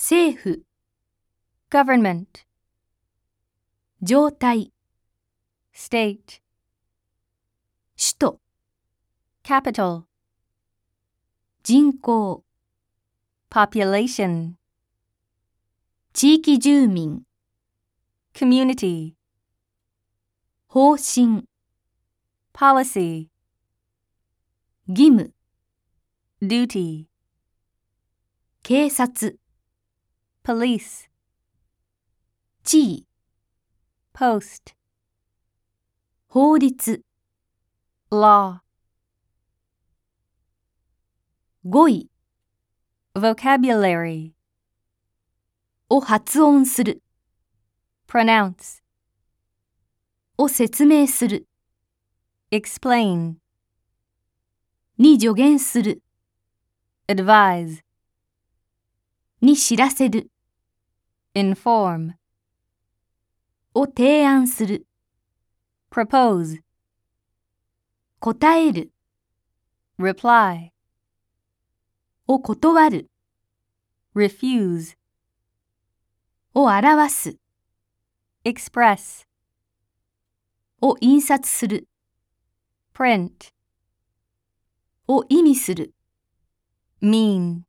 政府、 government, 状態、 state, 首都、 capital, 人口、 population, 地域住民、 community, 方針、 policy, 義務、 duty, 警察、 police, 地位、 post, 法律、 law, 語彙 vocabulary, を発音する、 pronounce, を説明する、 explain, に助言する、 advise, に知らせる、 inform, を提案する、 propose, 答える、 reply, を断る、 refuse, を表す、 express, を印刷する、 print, を意味する、 mean,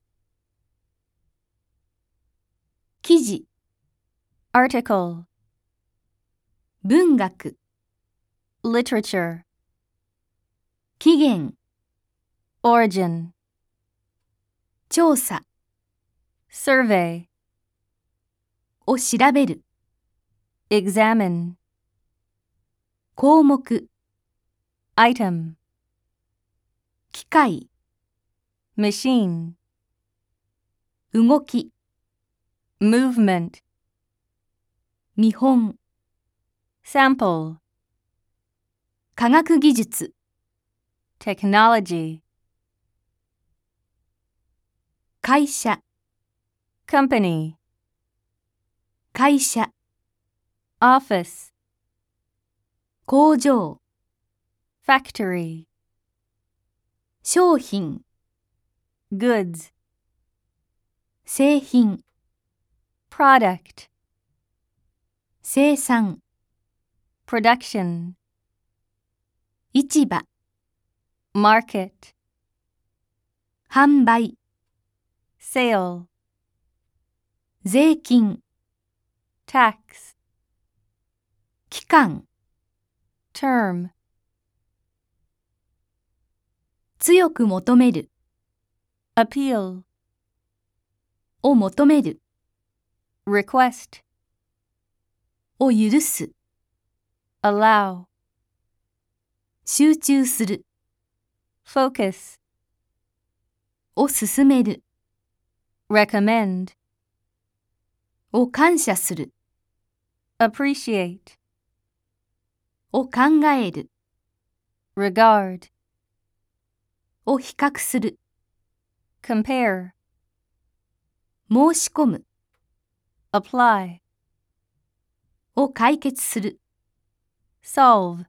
記事、 article, 文学、 literature, 起源、 origin, 調査、 survey, を調べる、 examine, 項目、 item, 機械、 machine, 動き、 movement, 見本、 sample, 科学技術、 technology, 会社、 company, 会社、 office, 工場、 factory, 商品、 goods, 製品、 product, 生産、 production, 市場、 market, 販売、 sale, 税金、 tax, 期間、 term, 強く求める、 appeal, を求める、 request, を許す、 allow, 集中する、 focus, を進める、 recommend, を感謝する、 appreciate, を考える、 regard, を比較する、 compare, 申し込む、 apply, を解決する、 solve,